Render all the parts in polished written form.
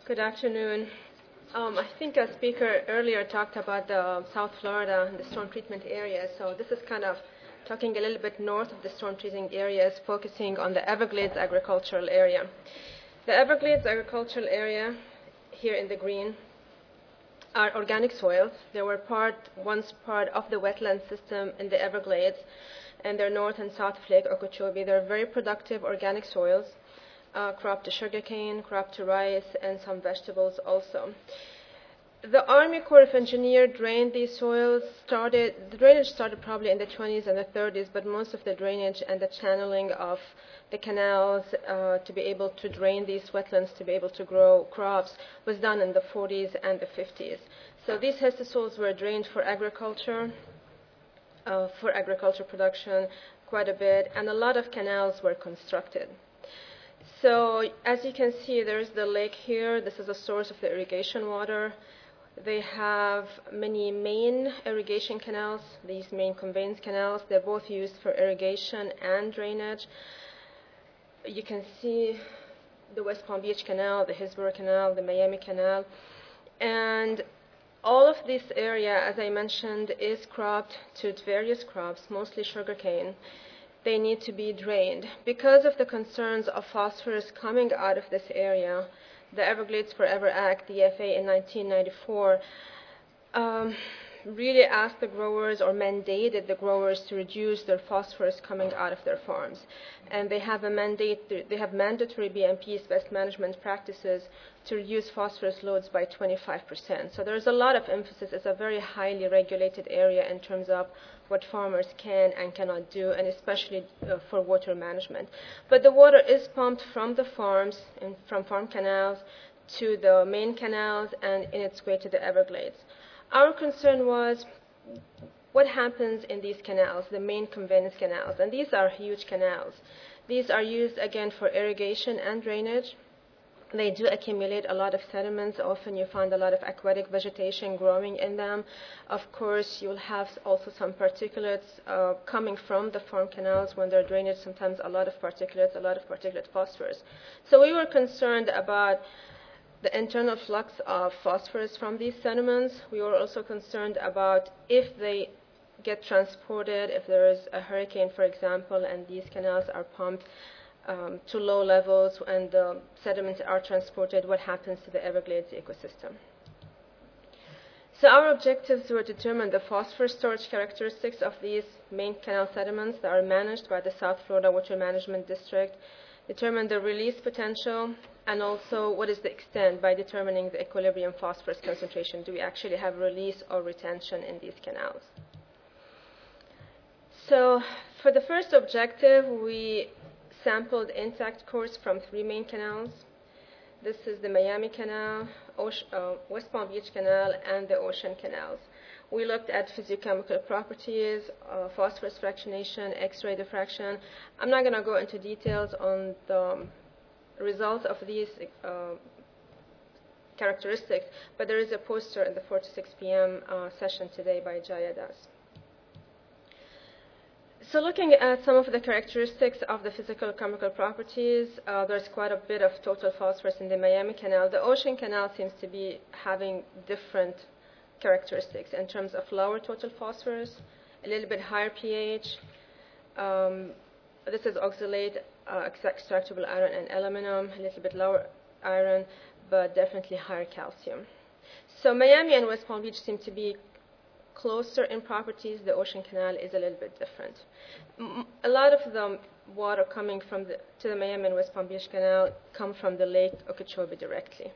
Good afternoon. I think a speaker earlier talked about the South Florida and the storm treatment area. So this is kind of talking a little bit north of the storm treating areas, focusing on the Everglades agricultural area. The Everglades agricultural area, here in the green, are organic soils. They were once part of the wetland system in the Everglades, and they're north and south of Lake Okeechobee. They're very productive organic soils. Crop to sugarcane, crop to rice, and some vegetables also. The Army Corps of Engineers drained these soils. The drainage started probably in the 20s and the 30s, but most of the drainage and the channeling of the canals to be able to drain these wetlands, to be able to grow crops, was done in the 40s and the 50s. So these HESA soils were drained for agriculture production quite a bit, and a lot of canals were constructed. So as you can see, there's the lake here. This is a source of the irrigation water. They have many main irrigation canals, these main conveyance canals. They're both used for irrigation and drainage. You can see the West Palm Beach Canal, the Hillsborough Canal, the Miami Canal. And all of this area, as I mentioned, is cropped to various crops, mostly sugarcane. They need to be drained. Because of the concerns of phosphorus coming out of this area, the Everglades Forever Act, the EFA, in 1994, really asked the growers or mandated the growers to reduce their phosphorus coming out of their farms. And they have mandatory BMPs, best management practices, to reduce phosphorus loads by 25%. So there's a lot of emphasis. It's a very highly regulated area in terms of what farmers can and cannot do, and especially for water management. But the water is pumped from the farms and from farm canals to the main canals and in its way to the Everglades. Our concern was what happens in these canals, the main conveyance canals, and these are huge canals. These are used again for irrigation and drainage. They do accumulate a lot of sediments. Often you find a lot of aquatic vegetation growing in them. Of course, you'll have also some particulates coming from the farm canals when they're drained, sometimes a lot of particulate phosphorus. So we were concerned about the internal flux of phosphorus from these sediments. We were also concerned about if they get transported, if there is a hurricane, for example, and these canals are pumped to low levels and the sediments are transported, what happens to the Everglades ecosystem. So our objectives were to determine the phosphorus storage characteristics of these main canal sediments that are managed by the South Florida Water Management District, determine the release potential, and also what is the extent by determining the equilibrium phosphorus concentration. Do we actually have release or retention in these canals? So for the first objective, we sampled intact cores from 3 main canals. This is the Miami Canal, West Palm Beach Canal, and the Ocean Canals. We looked at physiochemical properties, phosphorus fractionation, X-ray diffraction. I'm not going to go into details on the results of these characteristics, but there is a poster in the 4 to 6 p.m. Session today by Jaya Das. So looking at some of the characteristics of the physical chemical properties, there's quite a bit of total phosphorus in the Miami Canal. The Ocean Canal seems to be having different characteristics in terms of lower total phosphorus, a little bit higher pH. This is oxalate, extractable iron and aluminum, a little bit lower iron, but definitely higher calcium. So Miami and West Palm Beach seem to be closer in properties. The Ocean Canal is a little bit different. A lot of the water coming to the Miami and West Palm Beach Canal come from the Lake Okeechobee directly.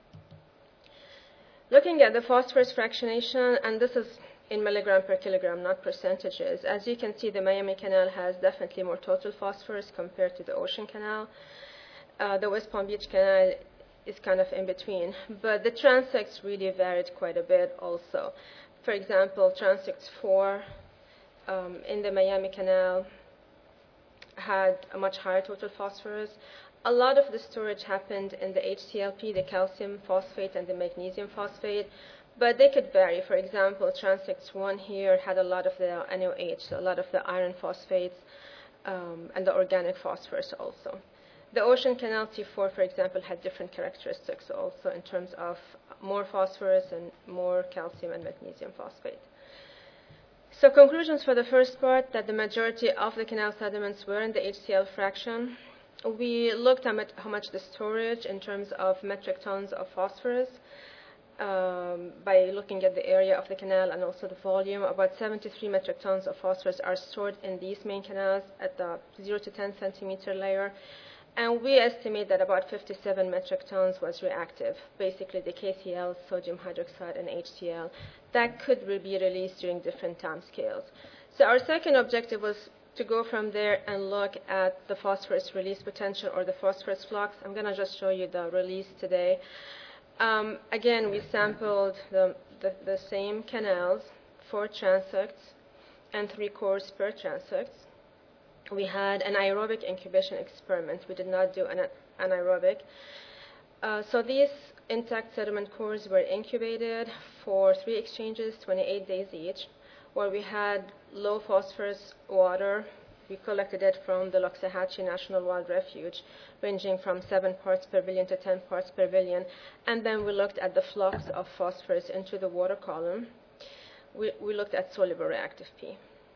Looking at the phosphorus fractionation, and this is in milligram per kilogram, not percentages. As you can see, the Miami Canal has definitely more total phosphorus compared to the Ocean Canal. The West Palm Beach Canal is kind of in between, but the transects really varied quite a bit also. For example, transect 4 in the Miami Canal had a much higher total phosphorus. A lot of the storage happened in the HClP, the calcium phosphate and the magnesium phosphate, but they could vary. For example, transect 1 here had a lot of the NOH, so a lot of the iron phosphates and the organic phosphorus also. The Ocean Canal T4, for example, had different characteristics also in terms of more phosphorus and more calcium and magnesium phosphate. So conclusions for the first part, that the majority of the canal sediments were in the HCl fraction. We looked at how much the storage in terms of metric tons of phosphorus by looking at the area of the canal and also the volume. About 73 metric tons of phosphorus are stored in these main canals at the 0 to 10 centimeter layer. And we estimate that about 57 metric tons was reactive, basically the KCl, sodium hydroxide, and HCl, that could be released during different time scales. So our second objective was to go from there and look at the phosphorus release potential or the phosphorus flux. I'm going to just show you the release today. Again, we sampled the same canals, 4 transects and 3 cores per transect. We had an aerobic incubation experiment. We did not do an anaerobic. So these intact sediment cores were incubated for 3 exchanges, 28 days each, where we had low phosphorus water. We collected it from the Loxahatchee National Wild Refuge, ranging from 7 parts per billion to 10 parts per billion. And then we looked at the flux of phosphorus into the water column. We looked at soluble reactive P.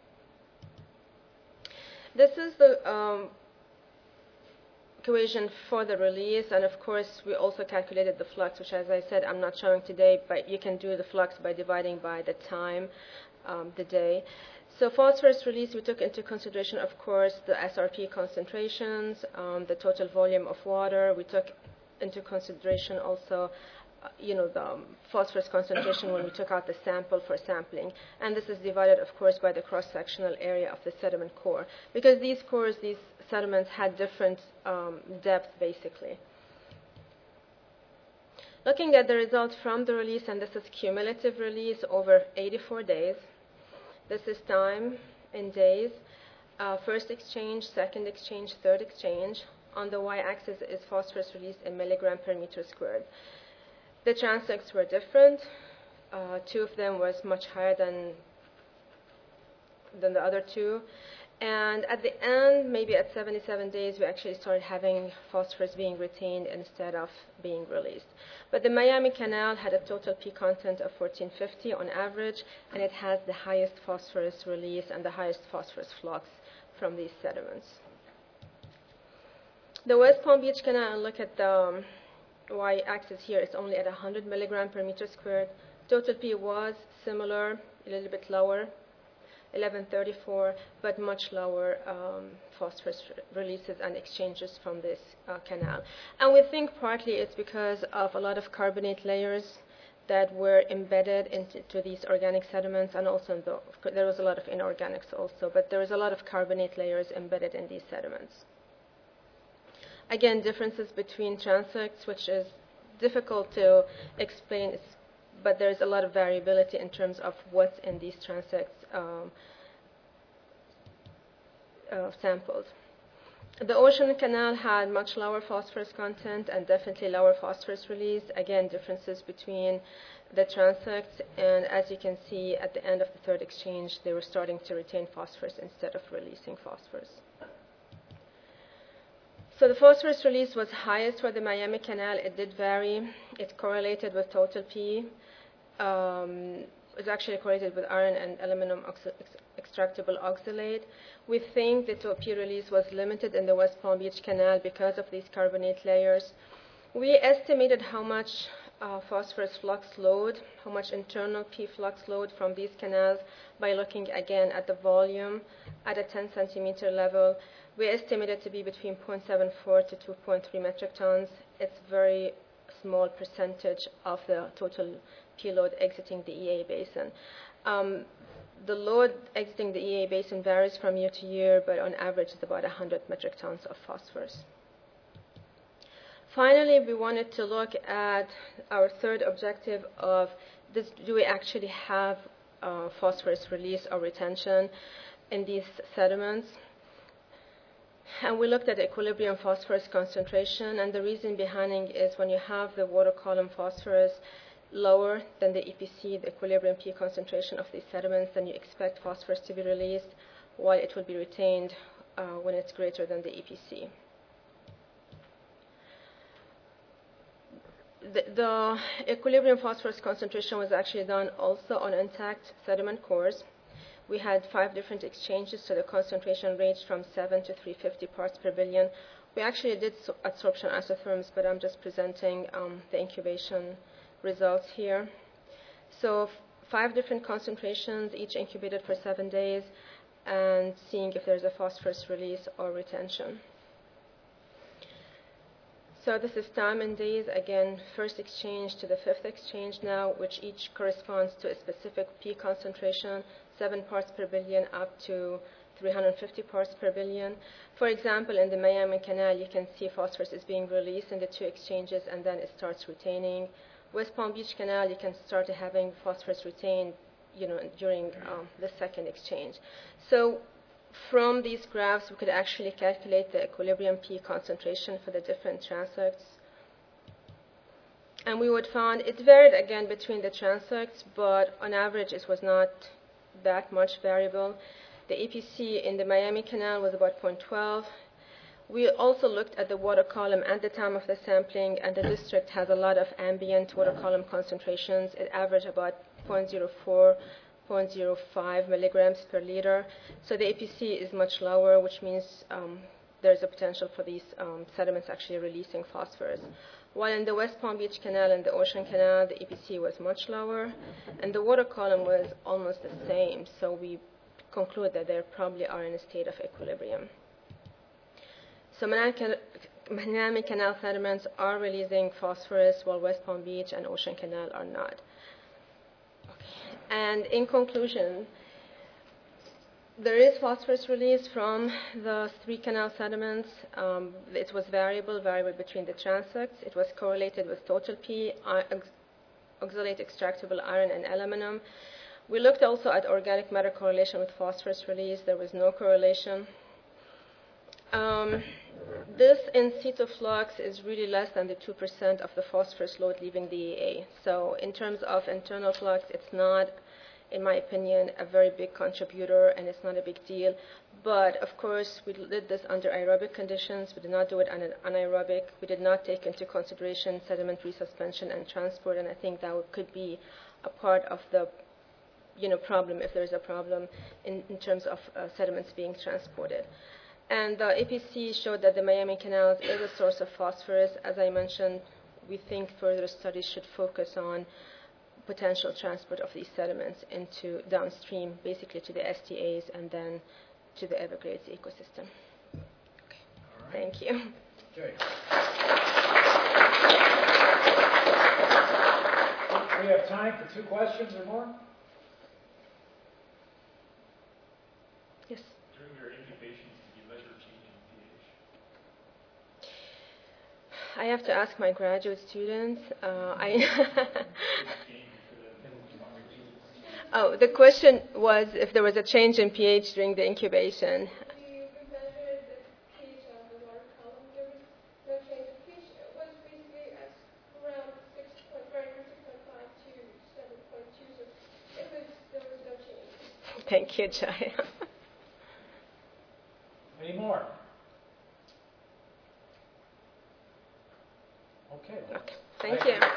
This is the equation for the release, and of course we also calculated the flux, which, as I said, I'm not showing today, but you can do the flux by dividing by the time, the day. So phosphorus release, we took into consideration, of course, the SRP concentrations, the total volume of water. We took into consideration also the phosphorus concentration when we took out the sample for sampling. And this is divided, of course, by the cross-sectional area of the sediment core. Because these cores, these sediments had different depth, basically. Looking at the result from the release, and this is cumulative release over 84 days. This is time in days. First exchange, second exchange, third exchange. On the y-axis is phosphorus released in milligram per meter squared. The transects were different. 2 of them was much higher than the other 2. And at the end, maybe at 77 days, we actually started having phosphorus being retained instead of being released. But the Miami Canal had a total P content of 1450 on average, and it has the highest phosphorus release and the highest phosphorus flux from these sediments. The West Palm Beach Canal, look at the y-axis here, is only at 100 milligram per meter squared. Total P was similar, a little bit lower, 1134, but much lower phosphorus releases and exchanges from this canal. And we think partly it's because of a lot of carbonate layers that were embedded into these organic sediments, and also there was a lot of inorganics also, but there was a lot of carbonate layers embedded in these sediments. Again, differences between transects, which is difficult to explain, but there's a lot of variability in terms of what's in these transects sampled. The Ocean Canal had much lower phosphorus content and definitely lower phosphorus release. Again, differences between the transects, and as you can see at the end of the third exchange, they were starting to retain phosphorus instead of releasing phosphorus. So the phosphorus release was highest for the Miami Canal. It did vary. It correlated with total P. It was actually correlated with iron and aluminum extractable oxalate. We think the P release was limited in the West Palm Beach Canal because of these carbonate layers. We estimated how much phosphorus flux load, how much internal P flux load from these canals by looking again at the volume at a 10 centimeter level. We estimate it to be between 0.74 to 2.3 metric tons. It's a very small percentage of the total P load exiting the EA basin. The load exiting the EA basin varies from year to year, but on average it's about 100 metric tons of phosphorus. Finally, we wanted to look at our third objective of do we actually have phosphorus release or retention in these sediments. And we looked at equilibrium phosphorus concentration, and the reason behind it is when you have the water column phosphorus lower than the EPC, the equilibrium P concentration of these sediments, then you expect phosphorus to be released, while it will be retained when it's greater than the EPC. The equilibrium phosphorus concentration was actually done also on intact sediment cores. We had 5 different exchanges, so the concentration ranged from 7 to 350 parts per billion. We actually did adsorption isotherms, but I'm just presenting the incubation results here. So 5 different concentrations, each incubated for 7 days, and seeing if there's a phosphorus release or retention. So this is time in days, again, first exchange to the 5th exchange now, which each corresponds to a specific P concentration, 7 parts per billion up to 350 parts per billion. For example, in the Miami Canal, you can see phosphorus is being released in the 2 exchanges, and then it starts retaining. West Palm Beach Canal, you can start having phosphorus retained, during the 2nd exchange. So from these graphs, we could actually calculate the equilibrium P concentration for the different transects. And we would find it varied again between the transects, but on average it was not that much variable. The APC in the Miami Canal was about 0.12. We also looked at the water column at the time of the sampling, and the district has a lot of ambient water column concentrations. It averaged about 0.04, 0.05 milligrams per liter. So the APC is much lower, which means there's a potential for these sediments actually releasing phosphorus. While in the West Palm Beach Canal and the Ocean Canal, the APC was much lower, and the water column was almost the same. So we conclude that they probably are in a state of equilibrium. So Miami Canal sediments are releasing phosphorus, while West Palm Beach and Ocean Canal are not. And in conclusion, there is phosphorus release from the 3 canal sediments. It was variable between the transects. It was correlated with total P, oxalate extractable iron, and aluminum. We looked also at organic matter correlation with phosphorus release. There was no correlation. This in situ flux is really less than the 2% of the phosphorus load leaving the EA. So in terms of internal flux, it's not, in my opinion, a very big contributor, and it's not a big deal. But of course, we did this under aerobic conditions. We did not do it on an anaerobic. We did not take into consideration sediment resuspension and transport, and I think that could be a part of the problem, if there's a problem in terms of sediments being transported. And the APC showed that the Miami Canal is a source of phosphorus. As I mentioned, we think further studies should focus on potential transport of these sediments into downstream, basically to the STAs and then to the Everglades ecosystem. Okay. Right. Thank you. Okay. We have time for 2 questions or more. Yes. During your incubation, did you measure change in pH? I have to ask my graduate students. Oh, the question was if there was a change in pH during the incubation. We measured the pH of the water column. There was no change in pH. It was basically around 6.5 to 7.2. So there was no change. Thank you, Jai. Any more? Okay. Okay. Thank you.